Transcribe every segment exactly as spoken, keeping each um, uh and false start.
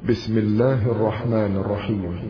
بسم الله الرحمن الرحيم.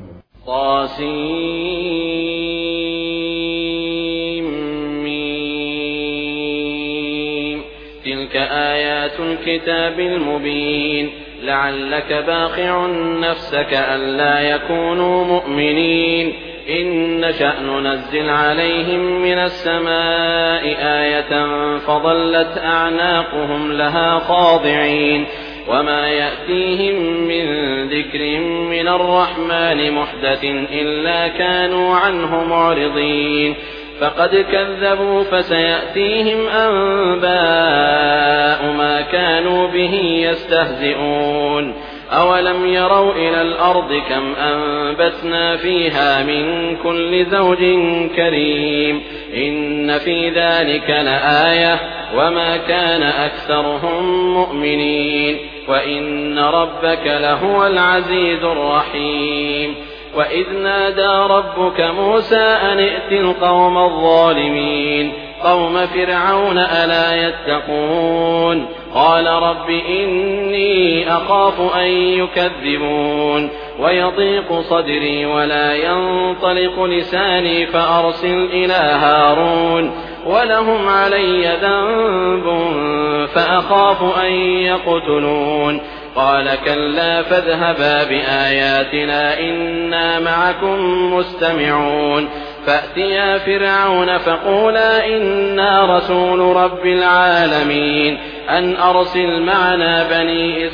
طاسيم. تلك آيات الكتاب المبين. لعلك باخع نفسك ألا يكونوا مؤمنين. إن نشأ ننزل عليهم من السماء آية فظلت أعناقهم لها خاضعين. وما يأتيهم من ذكر من الرحمن محدث إلا كانوا عنه معرضين. فقد كذبوا فسيأتيهم أنباء ما كانوا به يستهزئون. أولم يروا إلى الأرض كم أنبتنا فيها من كل زوج كريم. إن في ذلك لآية وما كان أكثرهم مؤمنين. وإن ربك لهو العزيز الرحيم. وإذ نادى ربك موسى أن ائت القوم الظالمين قوم فرعون ألا يتقون. قال رب إني أخاف أن يكذبون ويضيق صدري ولا ينطلق لساني فأرسل إلى هارون ولهم علي ذنب فأخاف أن يقتلون. قال كلا فاذهبا بآياتنا إنا معكم مستمعون. فأتيا فرعون فقولا إنا رسول رب العالمين أن أرسل معنا بني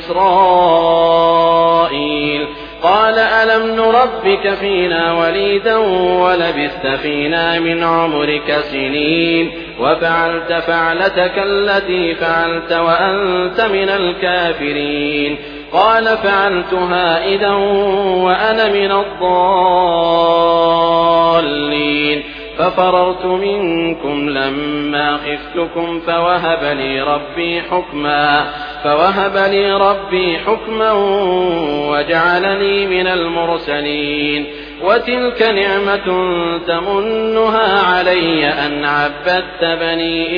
إسرائيل. قال ألم نربك فينا وليدا ولبثت فينا من عمرك سنين وفعلت فعلتك التي فعلت وأنت من الكافرين. قال فعلتها إذا وأنا من الضالين ففررت منكم لما خفتكم فوهب لي ربي حكما فوهب لي ربي حكما وجعلني من المرسلين. وتلك نعمة تمنها علي أن عبدت بني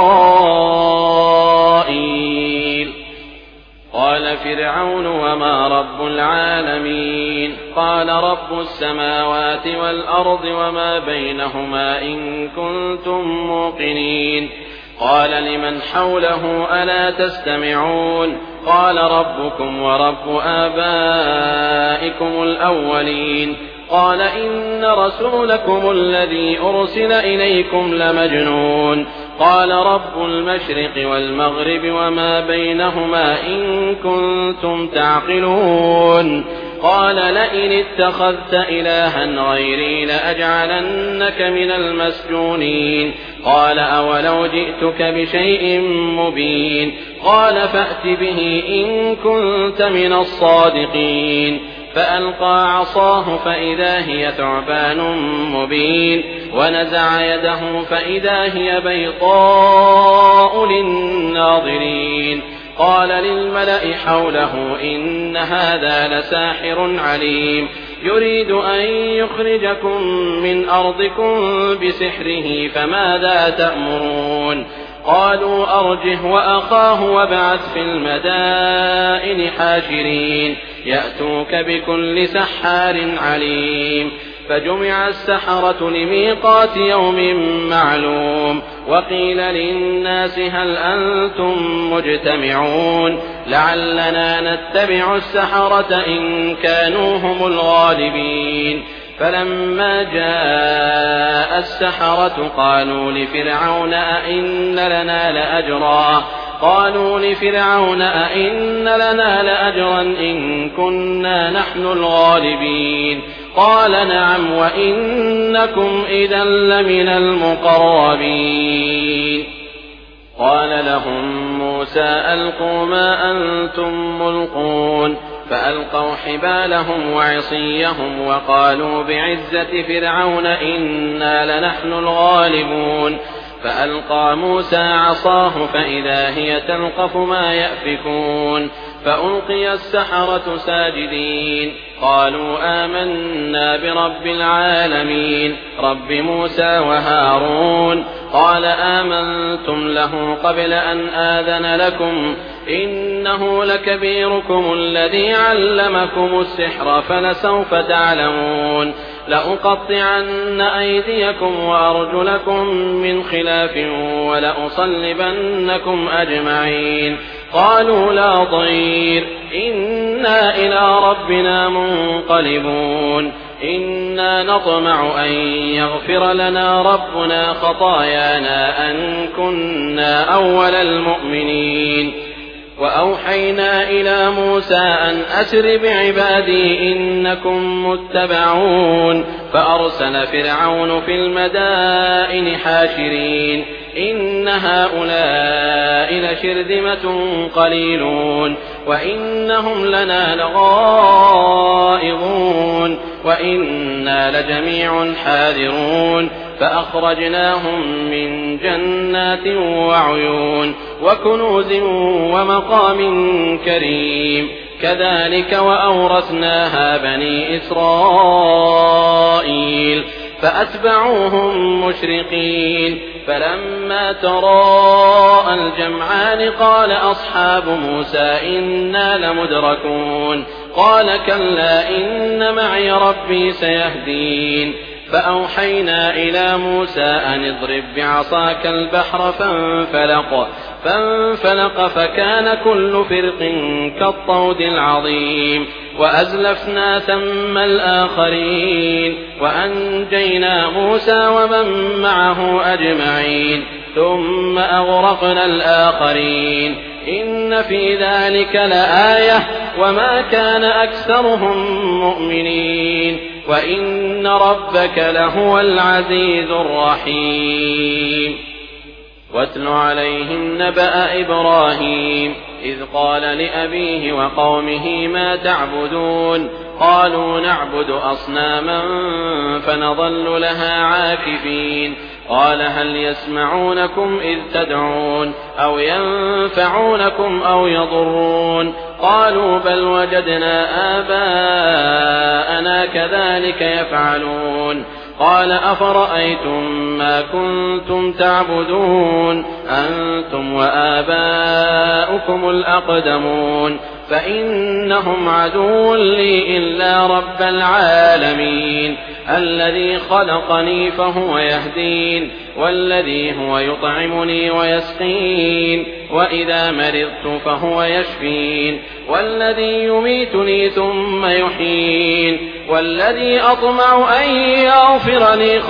إسرائيل. قال فرعون وما رب العالمين. قال رب السماوات والأرض وما بينهما إن كنتم موقنين. قال لمن حوله ألا تستمعون. قال ربكم ورب آبائكم الأولين. قال إن رسولكم الذي أرسل إليكم لمجنون. قال رب المشرق والمغرب وما بينهما إن كنتم تعقلون. قال لئن اتخذت إلها غيري لأجعلنك من المسجونين. قال أولو جئتك بشيء مبين. قال فأت به إن كنت من الصادقين. فألقى عصاه فإذا هي ثعبان مبين. ونزع يده فإذا هي بيضاء للناظرين. قال للملأ حوله إن هذا لساحر عليم يريد أن يخرجكم من أرضكم بسحره فماذا تأمرون. قالوا أرجه وأخاه وابعث في المدائن حاشرين يأتوك بكل سحار عليم. فجمع السحرة لميقات يوم معلوم. وقيل للناس هل أنتم مجتمعون لعلنا نتبع السحرة إن كانوا هم الغالبين. فلما جاء السحرة قالوا لفرعون أئن لنا لأجرا قالوا لفرعون أئن لنا لأجرا إن كنا نحن الغالبين. قال نعم وإنكم إذا لمن المقربين. قال لهم موسى ألقوا ما أنتم ملقون. فألقوا حبالهم وعصيهم وقالوا بعزة فرعون إنا لنحن الغالبون. فألقى موسى عصاه فإذا هي تلقف ما يأفكون. فألقي السحرة ساجدين قالوا آمنا برب العالمين رب موسى وهارون قال آمنتم له قبل أن آذن لكم إنه لكبيركم الذي علمكم السحر فلسوف تعلمون لأقطعن أيديكم وأرجلكم من خلاف ولأصلبنكم أجمعين قالوا لا ضير إنا إلى ربنا منقلبون إنا نطمع أن يغفر لنا ربنا خطايانا أن كنا أول المؤمنين وأوحينا إلى موسى أن أسر بعبادي إنكم متبعون فأرسل فرعون في المدائن حاشرين إن هؤلاء لشرذمة قليلون وإنهم لنا لغائظون وإنا لجميع حاذرون فأخرجناهم من جنات وعيون وكنوز ومقام كريم كذلك وأورثناها بني إسرائيل فأتبعوهم مشرقين فلما تراءى الجمعان قال أصحاب موسى إنا لمدركون قال كلا إن معي ربي سيهدين فأوحينا إلى موسى أن اضرب بعصاك البحر فانفلق فانفلق فكان كل فرق كالطود العظيم وأزلفنا ثم الآخرين وأنجينا موسى ومن معه أجمعين ثم أغرقنا الآخرين إن في ذلك لآية وما كان أكثرهم مؤمنين وإن ربك لهو العزيز الرحيم واتل عليهم نبأ إبراهيم إذ قال لأبيه وقومه ما تعبدون قالوا نعبد أصناما فنظل لها عاكفين قال هل يسمعونكم إذ تدعون أو ينفعونكم أو يضرون قالوا بل وجدنا آباءنا كذلك يفعلون قال أفرأيتم ما كنتم تعبدون أنتم وآباؤكم الأقدمون فإنهم عدو لي إلا رب العالمين الذي خلقني فهو يهدين والذي هو يطعمني ويسقين وإذا مرضت فهو يشفين والذي يميتني ثم يحيين والذي أطمع أن يغفر لي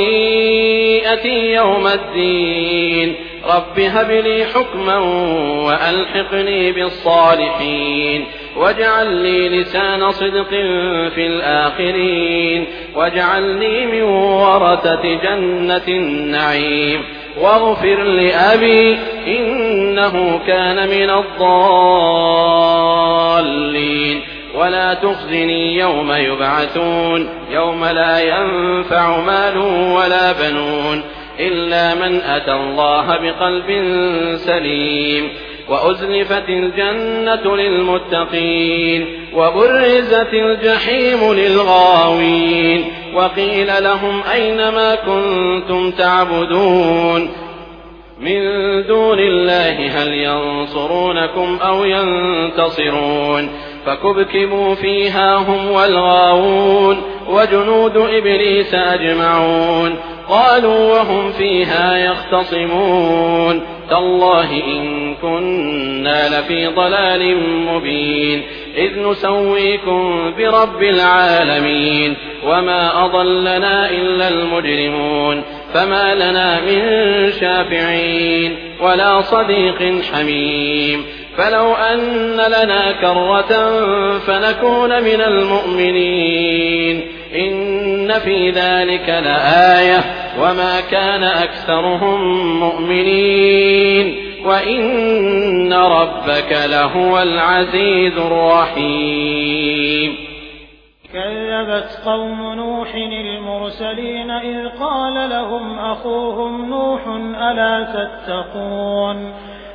خطيئتي يوم الدين رب هب لي حكما وألحقني بالصالحين واجعل لي لسان صدق في الآخرين واجعلني من ورثة جنة النعيم واغفر لأبي إنه كان من الضالين ولا تخزني يوم يبعثون يوم لا ينفع مال ولا بنون إلا من أتى الله بقلب سليم وأزلفت الجنة للمتقين وبرزت الجحيم للغاوين وقيل لهم أين ما كنتم تعبدون من دون الله هل ينصرونكم أو ينتصرون فكبكبوا فيها هم والغاوون وجنود إبليس أجمعون قالوا وهم فيها يختصمون تالله إن كنا لفي ضلال مبين إذ نسويكم برب العالمين وما أضلنا إلا المجرمون فما لنا من شافعين ولا صديق حميم فلو أن لنا كرة فنكون من المؤمنين إن في ذلك لآية وما كان أكثرهم مؤمنين وإن ربك لهو العزيز الرحيم كذبت قوم نوح المرسلين إذ قال لهم أخوهم نوح ألا تتقون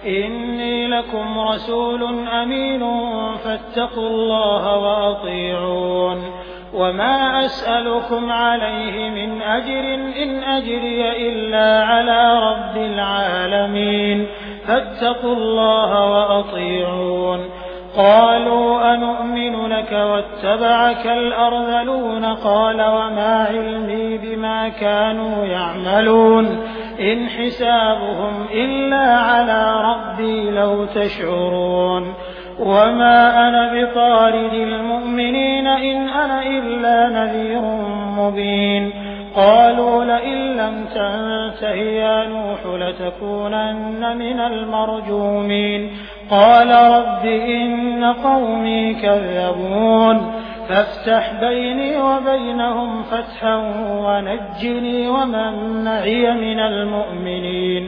إني لكم رسول أمين فاتقوا الله وأطيعون وما أسألكم عليه من أجر إن أجري إلا على رب العالمين فاتقوا الله وأطيعون قالوا أنؤمن لك واتبعك الأرذلون قال وما علمي بما كانوا يعملون إن حسابهم إلا على ربي لو تشعرون وما أنا بطارد المؤمنين إن أنا إلا نذير مبين قالوا لئن لم تنته يا نوح لتكونن من المرجومين قال رب إن قومي كذبون فافتح بيني وبينهم فتحا ونجني ومن معي من المؤمنين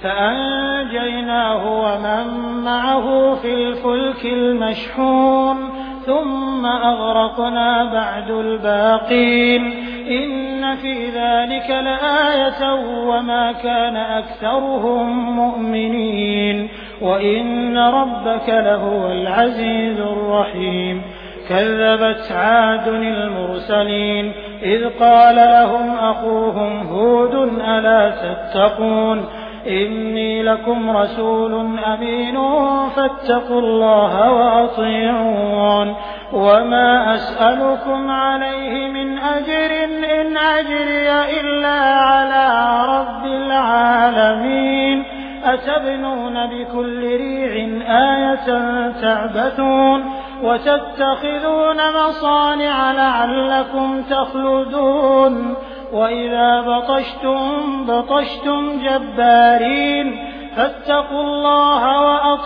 فأنجيناه ومن معه في الفلك المشحون ثم أغرقنا بعد الباقين إن في ذلك لآية وما كان أكثرهم مؤمنين وإن ربك لهو العزيز الرحيم كذبت عاد المرسلين إذ قال لهم أخوهم هود ألا تتقون إني لكم رسول أمين فاتقوا الله وأطيعون وما أسألكم عليه من أجر إن أجري إلا على رب العالمين أتبنون بكل ريع آية تعبثون وتتخذون مصانع لعلكم تخلدون وإذا بطشتم بطشتم جبارين فاتقوا الله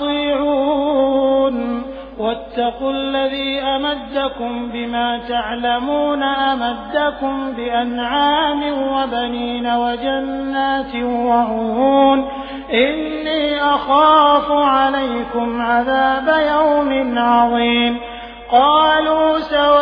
وأطيعون واتقوا الذي أمدكم بما تعلمون أمدكم بأنعام وبنين وجنات وعيون إني أخاف عليكم عذاب يوم عظيم قالوا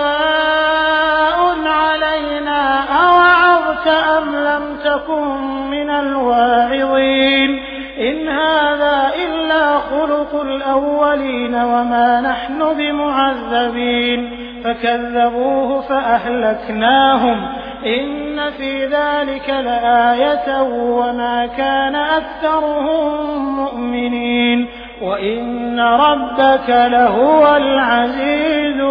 سواء علينا أوعظت أم لم تكن من الواعظين إن هذا إلا خلق الأولين وما نحن بمعذبين فكذبوه فأهلكناهم إن في ذلك لآية وما كان أكثرهم مؤمنين وإن ربك لهو العزيز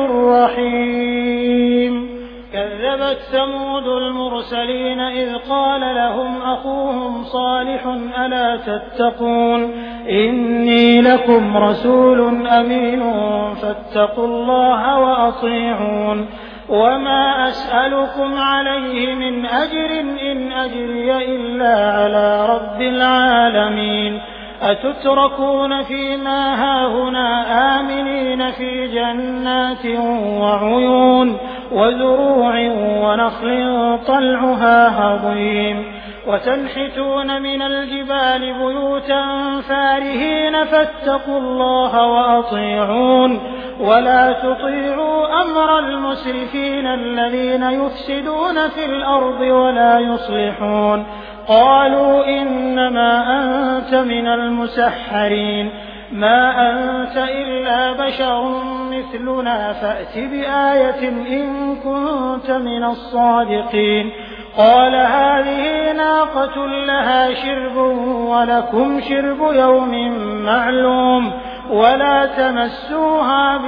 الرحيم كذبت ثمود المرسلين إذ قال لهم أخوهم صالح ألا تتقون إني لكم رسول أمين فاتقوا الله وأطيعون وما أسألكم عليه من أجر إن أجري إلا على رب العالمين أتتركون فيما هاهنا آمنين في جنات وعيون وزروع ونخل طلعها هضيم وتنحتون من الجبال بيوتا فارهين فاتقوا الله وأطيعون ولا تطيعوا أمر المسرفين الذين يفسدون في الأرض ولا يصلحون قالوا إنما أنت من المسحرين ما أنت إلا بشر مثلنا فأت بآية إن كنت من الصادقين قال هذه ناقة لها شرب ولكم شرب يوم معلوم ولا تمسوها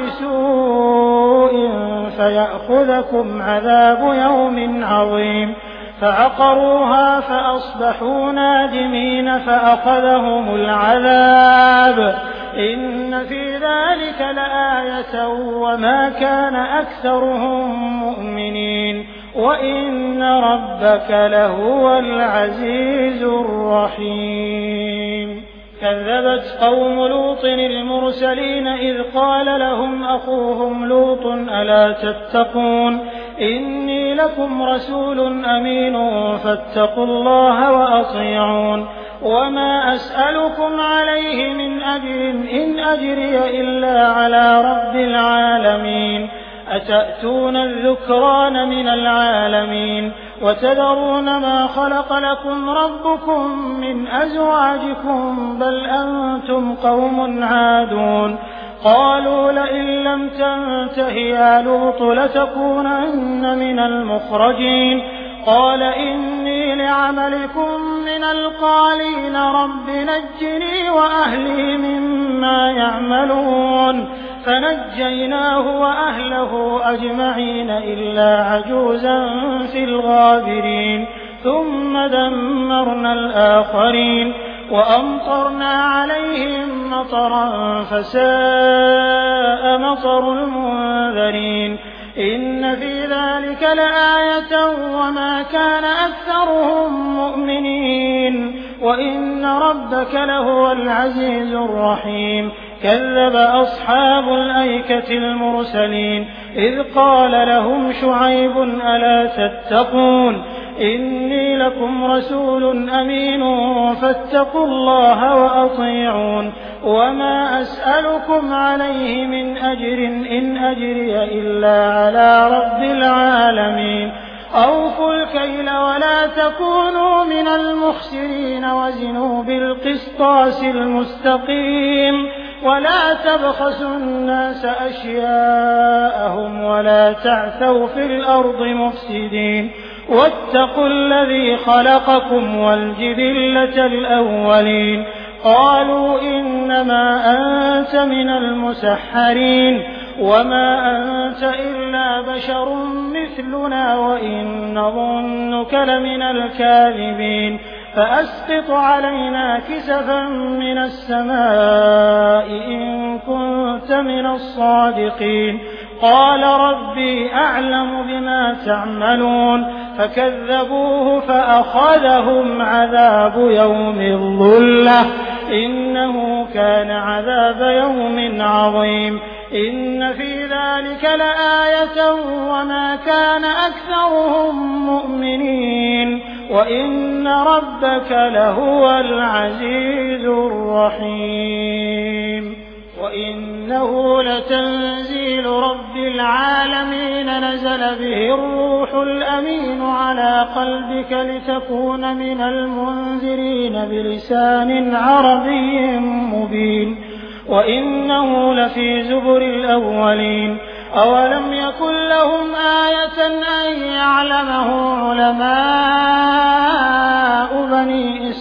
بسوء فيأخذكم عذاب يوم عظيم فعقروها فأصبحوا نادمين فأخذهم العذاب إن في ذلك لآية وما كان أكثرهم مؤمنين وإن ربك لهو العزيز الرحيم كذبت قوم لوط المرسلين إذ قال لهم أخوهم لوط ألا تتقون إني لكم رسول أمين فاتقوا الله وأطيعون وما أسألكم عليه من أجر إن أجري إلا على رب العالمين أتأتون الذكران من العالمين وتذرون ما خلق لكم ربكم من أزواجكم بل أنتم قوم عادون قالوا لئن لم تنته يا لوط لتكونن من المخرجين قال إني لعملكم من القالين رب نجني وأهلي مما يعملون فنجيناه وأهله أجمعين إلا عجوزا في الغابرين ثم دمرنا الآخرين وأمطرنا عليهم مطرا فساء مطر المنذرين إن في ذلك لآية وما كان أكثرهم مؤمنين وإن ربك لهو العزيز الرحيم كذب أصحاب الأيكة المرسلين إذ قال لهم شعيب ألا تتقون إني لكم رسول أمين فاتقوا الله وأطيعون وما أسألكم عليه من أجر إن أجري إلا على رب العالمين أوفوا الكيل ولا تكونوا من المخسرين وزنوا بالقسطاس المستقيم ولا تبخسوا الناس أشياءهم ولا تعثوا في الأرض مفسدين واتقوا الذي خلقكم والجبلة الأولين قالوا إنما أنت من المسحرين وما أنت إلا بشر مثلنا وإن نظنك لمن الكاذبين فأسقط علينا كسفا من السماء إن كنت من الصادقين قال ربي أعلم بما تعملون فكذبوه فأخذهم عذاب يوم الظلة إنه كان عذاب يوم عظيم إن في ذلك لآية وما كان أكثرهم مؤمنين وإن ربك لهو العزيز الرحيم وإنه لتنزيل رب العالمين نزل به الروح الأمين على قلبك لتكون من المنذرين بلسان عربي مبين وإنه لفي زبر الأولين أولم يكن لهم آية أن يعلمه علماء بني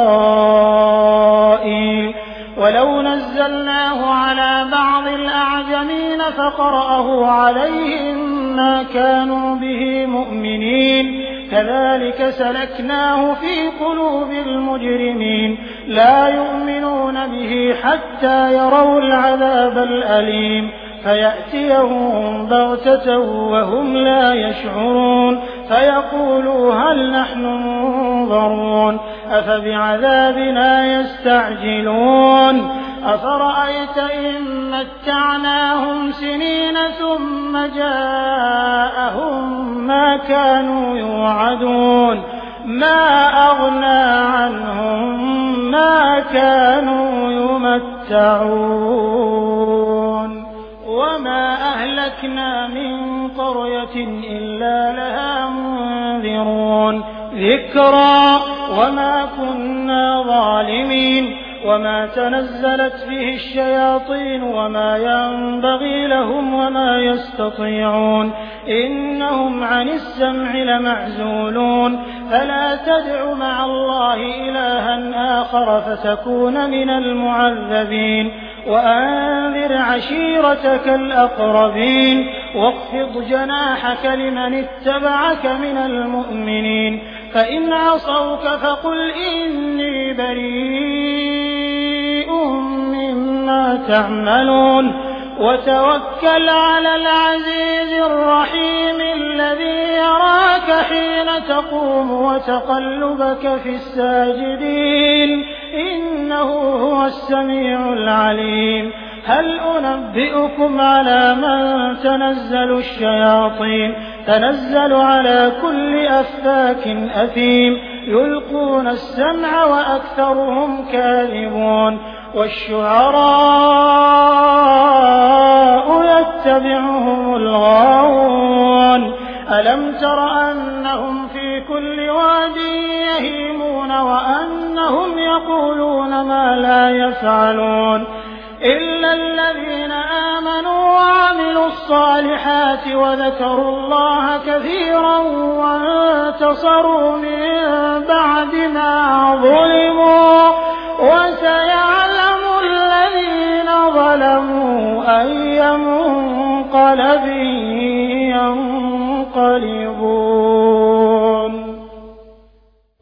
إسرائيل ولو نزلناه على بعض الأعجمين فقرأه عليهم ما كانوا به مؤمنين كذلك سلكناه في قلوب المجرمين لا يؤمنون به حتى يروا العذاب الأليم فيأتيهم بغتة وهم لا يشعرون فيقولوا هل نحن منظرون أفبعذابنا يستعجلون أفرأيت إن متعناهم سنين ثم جاءهم ما كانوا يوعدون ما أغنى عنهم ما كانوا يمتعون وما أهلكنا من قرية إلا لها منذرون ذكرى وما كنا ظالمين وما تنزلت به الشياطين وما ينبغي لهم وما يستطيعون إنهم عن السمع لمعزولون فلا تدع مع الله إلها آخر فتكون من المعذبين وأنذر عشيرتك الأقربين واخفض جناحك لمن اتبعك من المؤمنين فإن عصوك فقل إني بريء مما تعملون وتوكل على العزيز الرحيم الذي يراك حين تقوم وتقلبك في الساجدين إنه هو السميع العليم هل أنبئكم على من تنزل الشياطين تنزل على كل أفاك أثيم يلقون السمع وأكثرهم كاذبون والشعراء يتبعهم الغاوون ألم تر أنهم في كل واد يهيمون وأنهم يقولون ما لا يفعلون إلا الذين آمنوا وعملوا الصالحات وذكروا الله كثيرا وانتصروا من بعد ما ظلموا وسيعلم الذين ظلموا أي منقلب ينقلبون.